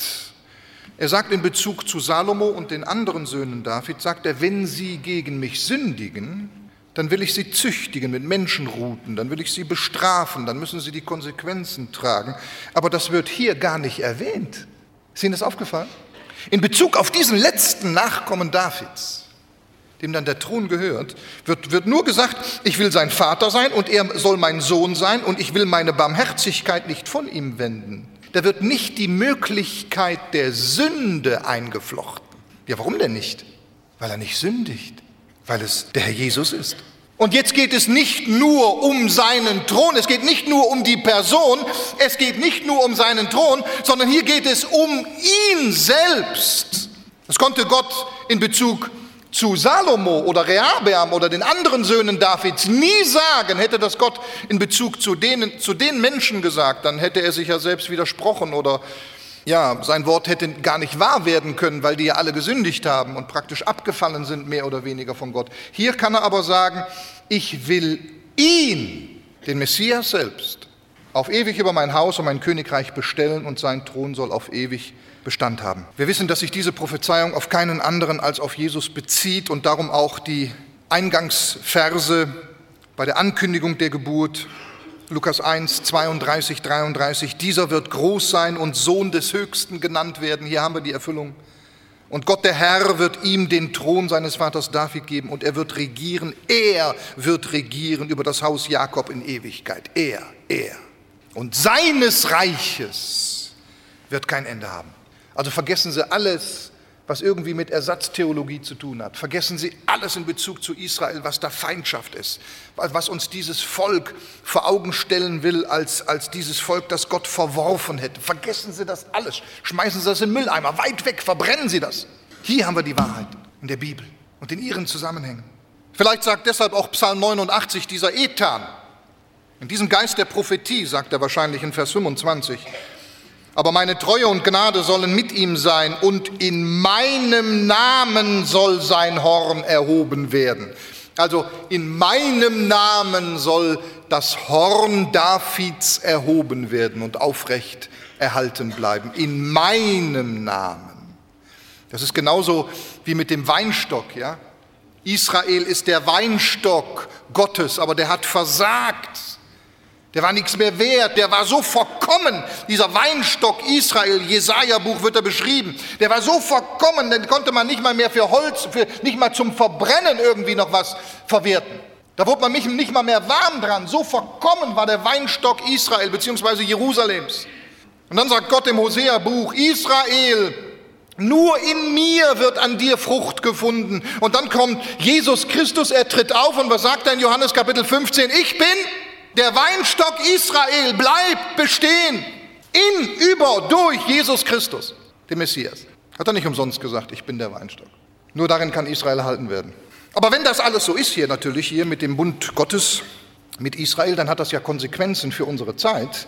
Er sagt in Bezug zu Salomo und den anderen Söhnen Davids, sagt er, wenn sie gegen mich sündigen, dann will ich sie züchtigen mit Menschenruten, dann will ich sie bestrafen, dann müssen sie die Konsequenzen tragen. Aber das wird hier gar nicht erwähnt. Ist Ihnen das aufgefallen? In Bezug auf diesen letzten Nachkommen Davids, dem dann der Thron gehört, wird, wird nur gesagt, ich will sein Vater sein und er soll mein Sohn sein und ich will meine Barmherzigkeit nicht von ihm wenden. Da wird nicht die Möglichkeit der Sünde eingeflochten. Ja, warum denn nicht? Weil er nicht sündigt, weil es der Herr Jesus ist. Und jetzt geht es nicht nur um seinen Thron, es geht nicht nur um die Person, es geht nicht nur um seinen Thron, sondern hier geht es um ihn selbst. Das konnte Gott in Bezug zu Salomo oder Rehabeam oder den anderen Söhnen Davids nie sagen. Hätte das Gott in Bezug zu denen, zu den Menschen gesagt, dann hätte er sich ja selbst widersprochen oder ja, sein Wort hätte gar nicht wahr werden können, weil die ja alle gesündigt haben und praktisch abgefallen sind, mehr oder weniger von Gott. Hier kann er aber sagen, ich will ihn, den Messias selbst, auf ewig über mein Haus und mein Königreich bestellen und sein Thron soll auf ewig Bestand haben. Wir wissen, dass sich diese Prophezeiung auf keinen anderen als auf Jesus bezieht und darum auch die Eingangsverse bei der Ankündigung der Geburt, Lukas eins, zweiunddreißig, dreiunddreißig, dieser wird groß sein und Sohn des Höchsten genannt werden. Hier haben wir die Erfüllung. Und Gott, der Herr, wird ihm den Thron seines Vaters David geben und er wird regieren, er wird regieren über das Haus Jakob in Ewigkeit. Er, er. Und seines Reiches wird kein Ende haben. Also vergessen Sie alles, was irgendwie mit Ersatztheologie zu tun hat. Vergessen Sie alles in Bezug zu Israel, was da Feindschaft ist, was uns dieses Volk vor Augen stellen will, als, als dieses Volk, das Gott verworfen hätte. Vergessen Sie das alles. Schmeißen Sie das in den Mülleimer, weit weg, verbrennen Sie das. Hier haben wir die Wahrheit in der Bibel und in ihren Zusammenhängen. Vielleicht sagt deshalb auch Psalm neunundachtzig, dieser Ethan, in diesem Geist der Prophetie, sagt er wahrscheinlich in Vers fünfundzwanzig, aber meine Treue und Gnade sollen mit ihm sein und in meinem Namen soll sein Horn erhoben werden. Also in meinem Namen soll das Horn Davids erhoben werden und aufrecht erhalten bleiben. In meinem Namen. Das ist genauso wie mit dem Weinstock, ja? Israel ist der Weinstock Gottes, aber der hat versagt. Der war nichts mehr wert, der war so verkommen, dieser Weinstock Israel, Jesaja-Buch wird er beschrieben, der war so verkommen, den konnte man nicht mal mehr für Holz, für, nicht mal zum Verbrennen irgendwie noch was verwerten. Da wurde man nicht mal mehr warm dran, so verkommen war der Weinstock Israel bzw. Jerusalems. Und dann sagt Gott im Hosea-Buch, Israel, nur in mir wird an dir Frucht gefunden. Und dann kommt Jesus Christus, er tritt auf und was sagt er in Johannes Kapitel fünfzehn? Ich bin der Weinstock Israel, bleibt bestehen in, über, durch Jesus Christus, den Messias. Hat er nicht umsonst gesagt, ich bin der Weinstock. Nur darin kann Israel erhalten werden. Aber wenn das alles so ist hier natürlich, hier mit dem Bund Gottes mit Israel, dann hat das ja Konsequenzen für unsere Zeit.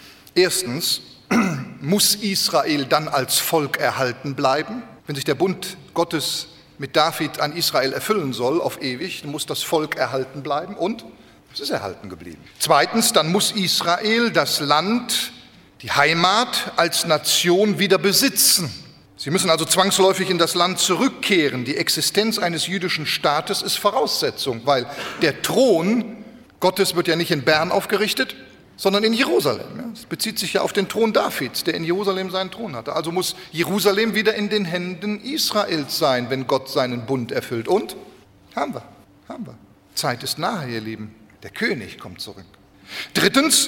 Erstens muss Israel dann als Volk erhalten bleiben. Wenn sich der Bund Gottes mit David an Israel erfüllen soll, auf ewig, dann muss das Volk erhalten bleiben und es ist erhalten geblieben. Zweitens, dann muss Israel das Land, die Heimat als Nation wieder besitzen. Sie müssen also zwangsläufig in das Land zurückkehren. Die Existenz eines jüdischen Staates ist Voraussetzung, weil der Thron Gottes wird ja nicht in Bern aufgerichtet, sondern in Jerusalem. Es bezieht sich ja auf den Thron Davids, der in Jerusalem seinen Thron hatte. Also muss Jerusalem wieder in den Händen Israels sein, wenn Gott seinen Bund erfüllt. Und haben wir, haben wir. Zeit ist nahe, ihr Lieben. Der König kommt zurück. Drittens,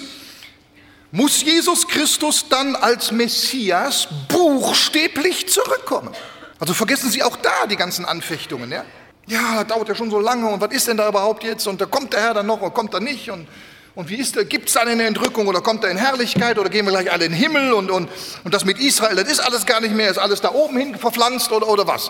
muss Jesus Christus dann als Messias buchstäblich zurückkommen. Also vergessen Sie auch da die ganzen Anfechtungen. Ja, ja das dauert ja schon so lange und was ist denn da überhaupt jetzt? Und da kommt der Herr dann noch oder kommt er nicht? Und, und wie ist der? Gibt es da eine Entrückung oder kommt er in Herrlichkeit oder gehen wir gleich alle in den Himmel? Und, und, und das mit Israel, das ist alles gar nicht mehr, ist alles da oben hin verpflanzt oder, oder was?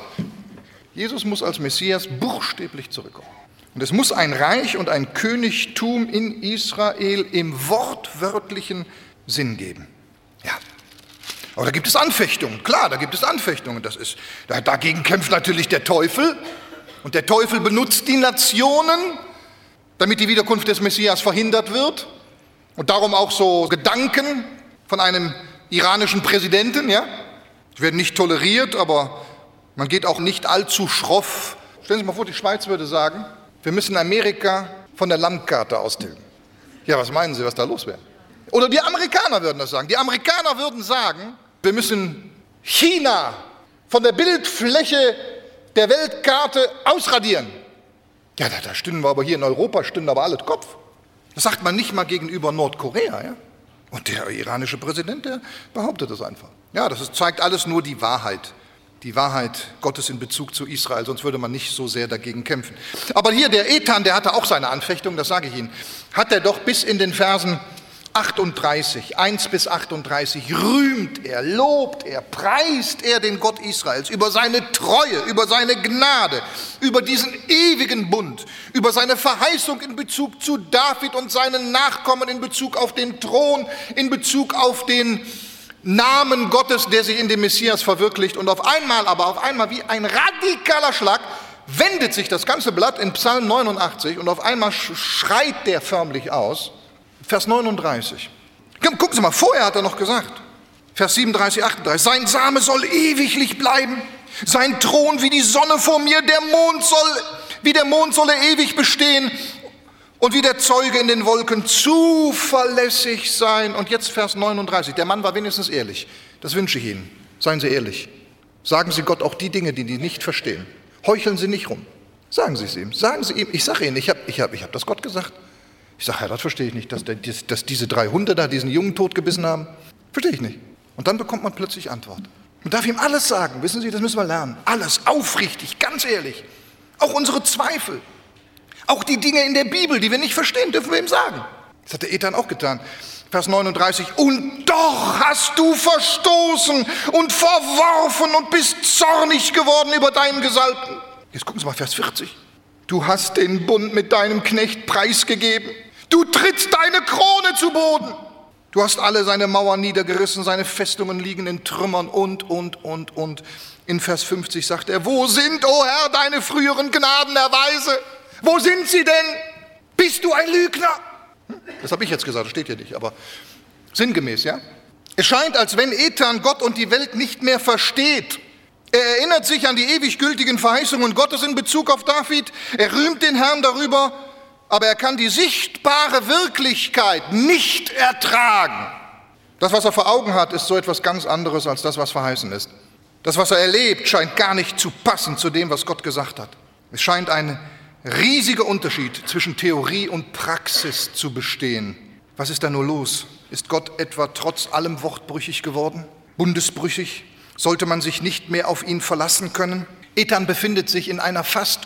Jesus muss als Messias buchstäblich zurückkommen. Und es muss ein Reich und ein Königtum in Israel im wortwörtlichen Sinn geben. Ja. Aber da gibt es Anfechtungen, klar, da gibt es Anfechtungen. Das ist, dagegen kämpft natürlich der Teufel. Und der Teufel benutzt die Nationen, damit die Wiederkunft des Messias verhindert wird. Und darum auch so Gedanken von einem iranischen Präsidenten, ja. Die werden nicht toleriert, aber man geht auch nicht allzu schroff. Stellen Sie sich mal vor, die Schweiz würde sagen, wir müssen Amerika von der Landkarte austilgen. Ja, was meinen Sie, was da los wäre? Oder die Amerikaner würden das sagen. Die Amerikaner würden sagen, wir müssen China von der Bildfläche der Weltkarte ausradieren. Ja, da, da stünden wir aber hier in Europa, stünden aber alle Kopf. Das sagt man nicht mal gegenüber Nordkorea. Ja? Und der iranische Präsident, der behauptet das einfach. Ja, das ist, zeigt alles nur die Wahrheit. Die Wahrheit Gottes in Bezug zu Israel, sonst würde man nicht so sehr dagegen kämpfen. Aber hier der Ethan, der hatte auch seine Anfechtung, das sage ich Ihnen, hat er doch bis in den Versen achtunddreißig, eins bis achtunddreißig, rühmt er, lobt er, preist er den Gott Israels über seine Treue, über seine Gnade, über diesen ewigen Bund, über seine Verheißung in Bezug zu David und seinen Nachkommen, in Bezug auf den Thron, in Bezug auf den Namen Gottes, der sich in dem Messias verwirklicht. Und auf einmal, aber auf einmal wie ein radikaler Schlag, wendet sich das ganze Blatt in Psalm neunundachtzig und auf einmal schreit der förmlich aus. Vers neununddreißig. Gucken Sie mal, vorher hat er noch gesagt, Vers siebenunddreißig, achtunddreißig, sein Same soll ewiglich bleiben, sein Thron wie die Sonne vor mir, der Mond soll, wie der Mond soll er ewig bestehen und wie der Zeuge in den Wolken zuverlässig sein. Und jetzt Vers neununddreißig, der Mann war wenigstens ehrlich, das wünsche ich Ihnen, seien Sie ehrlich. Sagen Sie Gott auch die Dinge, die Sie nicht verstehen. Heucheln Sie nicht rum, sagen Sie es ihm, sagen Sie ihm, ich sage Ihnen, ich habe ich hab, ich hab das Gott gesagt. Ich sage, ja, das verstehe ich nicht, dass, der, dass diese dreihundert da diesen Jungen totgebissen haben. Verstehe ich nicht. Und dann bekommt man plötzlich Antwort. Man darf ihm alles sagen, wissen Sie, das müssen wir lernen. Alles, aufrichtig, ganz ehrlich. Auch unsere Zweifel. Auch die Dinge in der Bibel, die wir nicht verstehen, dürfen wir ihm sagen. Das hat der Ethan auch getan. Vers neununddreißig, und doch hast du verstoßen und verworfen und bist zornig geworden über deinen Gesalbten. Jetzt gucken Sie mal, Vers vierzig. Du hast den Bund mit deinem Knecht preisgegeben. Du trittst deine Krone zu Boden. Du hast alle seine Mauern niedergerissen, seine Festungen liegen in Trümmern und, und, und, und. In Vers fünfzig sagt er, wo sind, o Herr, deine früheren Gnadenerweise? Wo sind sie denn? Bist du ein Lügner? Das habe ich jetzt gesagt, das steht hier nicht, aber sinngemäß, ja? Es scheint, als wenn Ethan Gott und die Welt nicht mehr versteht. Er erinnert sich an die ewig gültigen Verheißungen Gottes in Bezug auf David. Er rühmt den Herrn darüber, aber er kann die sichtbare Wirklichkeit nicht ertragen. Das, was er vor Augen hat, ist so etwas ganz anderes als das, was verheißen ist. Das, was er erlebt, scheint gar nicht zu passen zu dem, was Gott gesagt hat. Es scheint ein riesiger Unterschied zwischen Theorie und Praxis zu bestehen. Was ist da nur los? Ist Gott etwa trotz allem wortbrüchig geworden? Bundesbrüchig? Sollte man sich nicht mehr auf ihn verlassen können? Ethan befindet sich in einer fast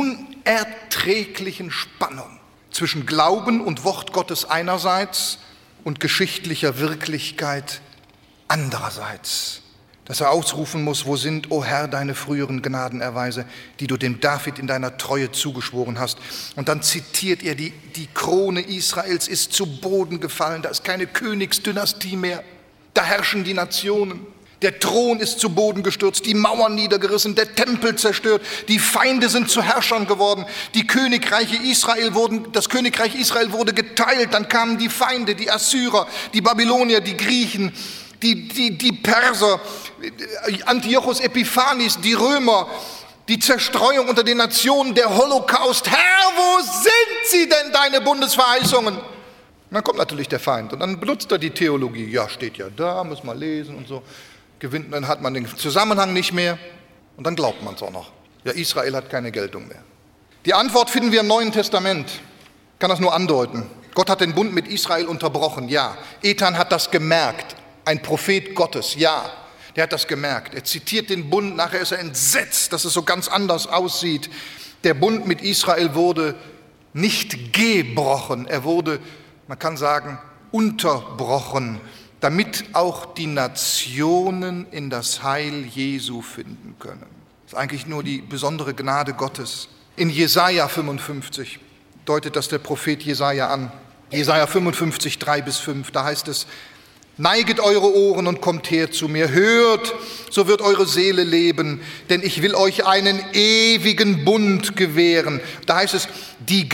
unerträglichen Spannung zwischen Glauben und Wort Gottes einerseits und geschichtlicher Wirklichkeit andererseits. Dass er ausrufen muss, wo sind, o Herr, deine früheren Gnadenerweise, die du dem David in deiner Treue zugeschworen hast. Und dann zitiert er, die, die Krone Israels ist zu Boden gefallen, da ist keine Königsdynastie mehr, da herrschen die Nationen. Der Thron ist zu Boden gestürzt, die Mauern niedergerissen, der Tempel zerstört, die Feinde sind zu Herrschern geworden, die Königreiche Israel wurden, das Königreich Israel wurde geteilt, dann kamen die Feinde, die Assyrer, die Babylonier, die Griechen, die, die, die Perser, Antiochos Epiphanes, die Römer, die Zerstreuung unter den Nationen, der Holocaust. Herr, wo sind sie denn, deine Bundesverheißungen? Und dann kommt natürlich der Feind und dann benutzt er die Theologie. Ja, steht ja da, muss man lesen und so. Gewinnt, dann hat man den Zusammenhang nicht mehr und dann glaubt man es auch noch. Ja, Israel hat keine Geltung mehr. Die Antwort finden wir im Neuen Testament. Ich kann das nur andeuten. Gott hat den Bund mit Israel unterbrochen, ja. Ethan hat das gemerkt, ein Prophet Gottes, ja. Der hat das gemerkt. Er zitiert den Bund, nachher ist er entsetzt, dass es so ganz anders aussieht. Der Bund mit Israel wurde nicht gebrochen, er wurde, man kann sagen, unterbrochen, damit auch die Nationen in das Heil Jesu finden können. Das ist eigentlich nur die besondere Gnade Gottes. In Jesaja fünfundfünfzig deutet das der Prophet Jesaja an. Jesaja fünfundfünfzig, drei bis fünf, da heißt es: Neiget eure Ohren und kommt her zu mir, hört, so wird eure Seele leben, denn ich will euch einen ewigen Bund gewähren. Da heißt es, die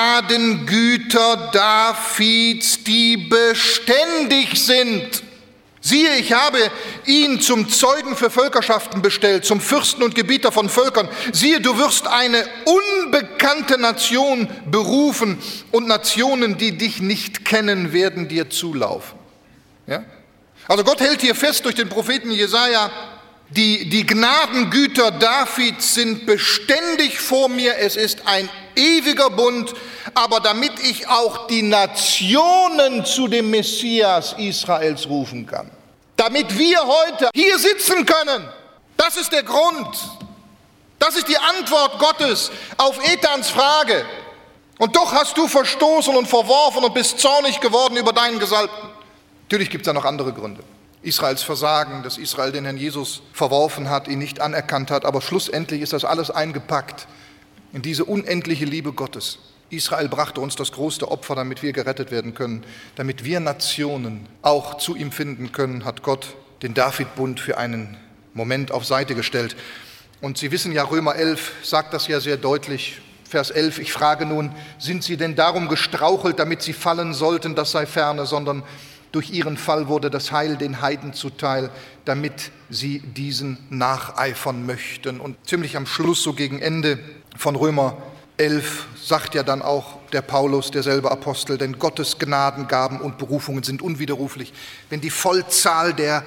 Gnadengüter Davids, die beständig sind. Siehe, ich habe ihn zum Zeugen für Völkerschaften bestellt, zum Fürsten und Gebieter von Völkern. Siehe, du wirst eine unbekannte Nation berufen und Nationen, die dich nicht kennen, werden dir zulaufen. Ja? Also Gott hält hier fest durch den Propheten Jesaja, die, die Gnadengüter Davids sind beständig vor mir, es ist ein ewiger Bund, aber damit ich auch die Nationen zu dem Messias Israels rufen kann, damit wir heute hier sitzen können, das ist der Grund, das ist die Antwort Gottes auf Ethans Frage. Und doch hast du verstoßen und verworfen und bist zornig geworden über deinen Gesalbten. Natürlich gibt es da noch andere Gründe. Israels Versagen, dass Israel den Herrn Jesus verworfen hat, ihn nicht anerkannt hat, aber schlussendlich ist das alles eingepackt in diese unendliche Liebe Gottes. Israel brachte uns das größte Opfer, damit wir gerettet werden können, damit wir Nationen auch zu ihm finden können, hat Gott den David-Bund für einen Moment auf Seite gestellt. Und Sie wissen ja, Römer elf sagt das ja sehr deutlich, Vers elf, ich frage nun, sind sie denn darum gestrauchelt, damit sie fallen sollten, das sei ferne, sondern durch ihren Fall wurde das Heil den Heiden zuteil, damit sie diesen nacheifern möchten. Und ziemlich am Schluss, so gegen Ende von Römer elf, sagt ja dann auch der Paulus, derselbe Apostel, denn Gottes Gnadengaben und Berufungen sind unwiderruflich. Wenn die Vollzahl der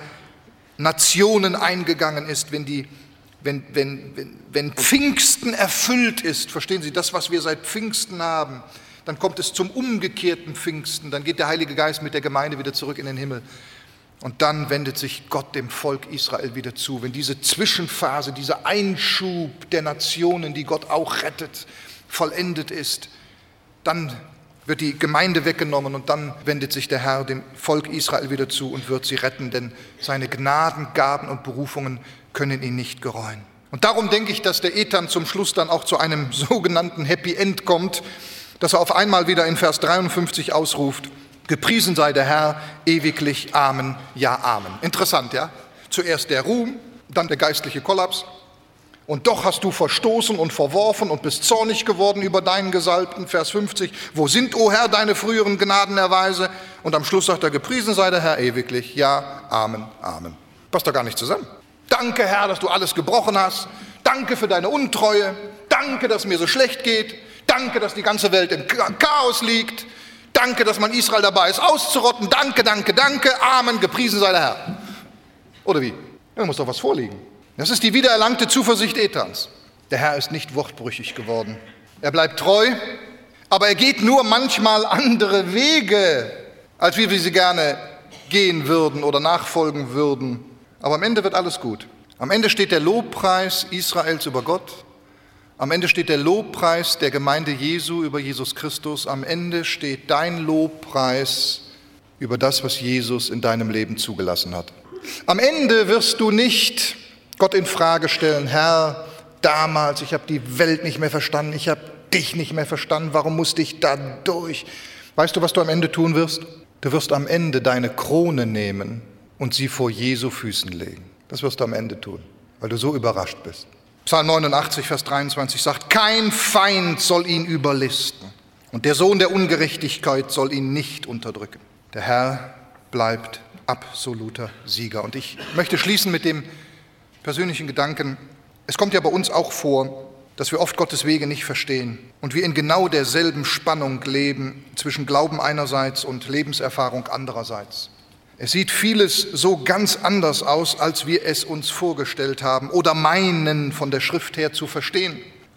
Nationen eingegangen ist, wenn, die, wenn, wenn, wenn, wenn Pfingsten erfüllt ist, verstehen Sie, das, was wir seit Pfingsten haben, dann kommt es zum umgekehrten Pfingsten, dann geht der Heilige Geist mit der Gemeinde wieder zurück in den Himmel. Und dann wendet sich Gott dem Volk Israel wieder zu. Wenn diese Zwischenphase, dieser Einschub der Nationen, die Gott auch rettet, vollendet ist, dann wird die Gemeinde weggenommen und dann wendet sich der Herr dem Volk Israel wieder zu und wird sie retten, denn seine Gnadengaben und Berufungen können ihn nicht gereuen. Und darum denke ich, dass der Ethan zum Schluss dann auch zu einem sogenannten Happy End kommt, dass er auf einmal wieder in Vers dreiundfünfzig ausruft, gepriesen sei der Herr ewiglich, Amen, ja, Amen. Interessant, ja? Zuerst der Ruhm, dann der geistliche Kollaps. Und doch hast du verstoßen und verworfen und bist zornig geworden über deinen Gesalbten, Vers fünfzig. Wo sind, o Herr, deine früheren Gnadenerweise? Und am Schluss sagt er, gepriesen sei der Herr ewiglich, ja, Amen, Amen. Passt doch gar nicht zusammen. Danke, Herr, dass du alles gebrochen hast. Danke für deine Untreue. Danke, dass mir so schlecht geht. Danke, dass die ganze Welt im Chaos liegt. Danke, dass man Israel dabei ist, auszurotten. Danke, danke, danke. Amen, gepriesen sei der Herr. Oder wie? Da muss doch was vorliegen. Das ist die wiedererlangte Zuversicht Ethans. Der Herr ist nicht wortbrüchig geworden. Er bleibt treu, aber er geht nur manchmal andere Wege, als wie wir sie gerne gehen würden oder nachfolgen würden. Aber am Ende wird alles gut. Am Ende steht der Lobpreis Israels über Gott. Am Ende steht der Lobpreis der Gemeinde Jesu über Jesus Christus. Am Ende steht dein Lobpreis über das, was Jesus in deinem Leben zugelassen hat. Am Ende wirst du nicht Gott in Frage stellen, Herr, damals, ich habe die Welt nicht mehr verstanden, ich habe dich nicht mehr verstanden, warum musste ich da durch? Weißt du, was du am Ende tun wirst? Du wirst am Ende deine Krone nehmen und sie vor Jesu Füßen legen. Das wirst du am Ende tun, weil du so überrascht bist. Psalm neunundachtzig, Vers dreiundzwanzig sagt, kein Feind soll ihn überlisten und der Sohn der Ungerechtigkeit soll ihn nicht unterdrücken. Der Herr bleibt absoluter Sieger. Und ich möchte schließen mit dem persönlichen Gedanken, es kommt ja bei uns auch vor, dass wir oft Gottes Wege nicht verstehen und wir in genau derselben Spannung leben zwischen Glauben einerseits und Lebenserfahrung andererseits. Es sieht vieles so ganz anders aus, als wir es uns vorgestellt haben oder meinen, von der Schrift her zu verstehen.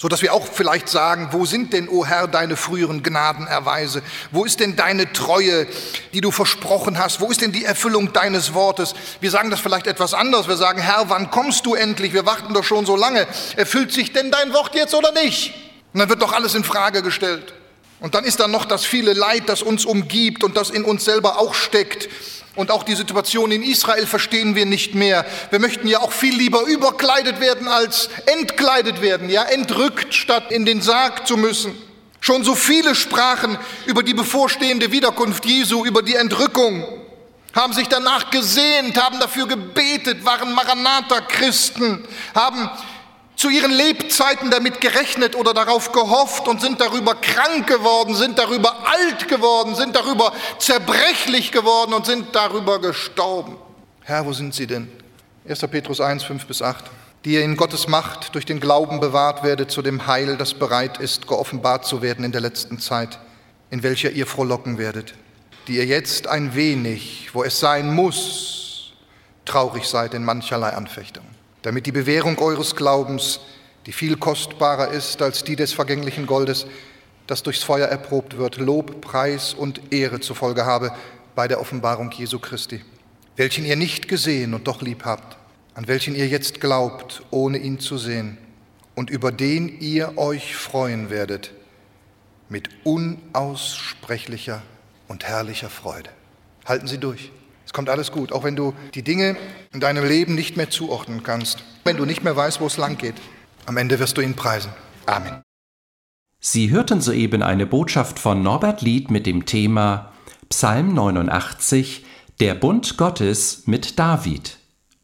sodass wir auch vielleicht sagen, wo sind denn, o Herr, deine früheren Gnadenerweise? Wo ist denn deine Treue, die du versprochen hast? Wo ist denn die Erfüllung deines Wortes? Wir sagen das vielleicht etwas anders. Wir sagen, Herr, wann kommst du endlich? Wir warten doch schon so lange. Erfüllt sich denn dein Wort jetzt oder nicht? Und dann wird doch alles in Frage gestellt. Und dann ist da noch das viele Leid, das uns umgibt und das in uns selber auch steckt. Und auch die Situation in Israel verstehen wir nicht mehr. Wir möchten ja auch viel lieber überkleidet werden als entkleidet werden, ja, entrückt, statt in den Sarg zu müssen. Schon so viele sprachen über die bevorstehende Wiederkunft Jesu, über die Entrückung, haben sich danach gesehnt, haben dafür gebetet, waren Maranatha-Christen, haben zu ihren Lebzeiten damit gerechnet oder darauf gehofft und sind darüber krank geworden, sind darüber alt geworden, sind darüber zerbrechlich geworden und sind darüber gestorben. Herr, wo sind sie denn? erster Petrus eins, fünf bis acht. Die ihr in Gottes Macht durch den Glauben bewahrt werdet zu dem Heil, das bereit ist, geoffenbart zu werden in der letzten Zeit, in welcher ihr frohlocken werdet, die ihr jetzt ein wenig, wo es sein muss, traurig seid in mancherlei Anfechtung, damit die Bewährung eures Glaubens, die viel kostbarer ist als die des vergänglichen Goldes, das durchs Feuer erprobt wird, Lob, Preis und Ehre zur Folge habe bei der Offenbarung Jesu Christi, welchen ihr nicht gesehen und doch lieb habt, an welchen ihr jetzt glaubt, ohne ihn zu sehen, und über den ihr euch freuen werdet, mit unaussprechlicher und herrlicher Freude. Halten Sie durch. Es kommt alles gut, auch wenn du die Dinge in deinem Leben nicht mehr zuordnen kannst, wenn du nicht mehr weißt, wo es lang geht. Am Ende wirst du ihn preisen. Amen. Sie hörten soeben eine Botschaft von Norbert Lied mit dem Thema Psalm neunundachtzig, der Bund Gottes mit David.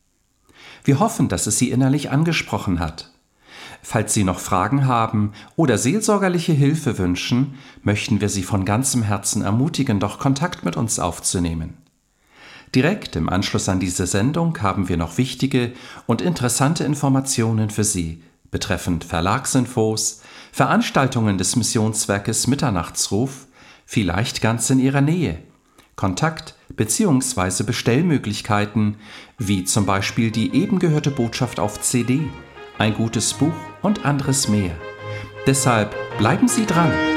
Wir hoffen, dass es Sie innerlich angesprochen hat. Falls Sie noch Fragen haben oder seelsorgerliche Hilfe wünschen, möchten wir Sie von ganzem Herzen ermutigen, doch Kontakt mit uns aufzunehmen. Direkt im Anschluss an diese Sendung haben wir noch wichtige und interessante Informationen für Sie betreffend Verlagsinfos, Veranstaltungen des Missionswerkes Mitternachtsruf, vielleicht ganz in Ihrer Nähe, Kontakt- bzw. Bestellmöglichkeiten, wie zum Beispiel die eben gehörte Botschaft auf C D, ein gutes Buch und anderes mehr. Deshalb bleiben Sie dran!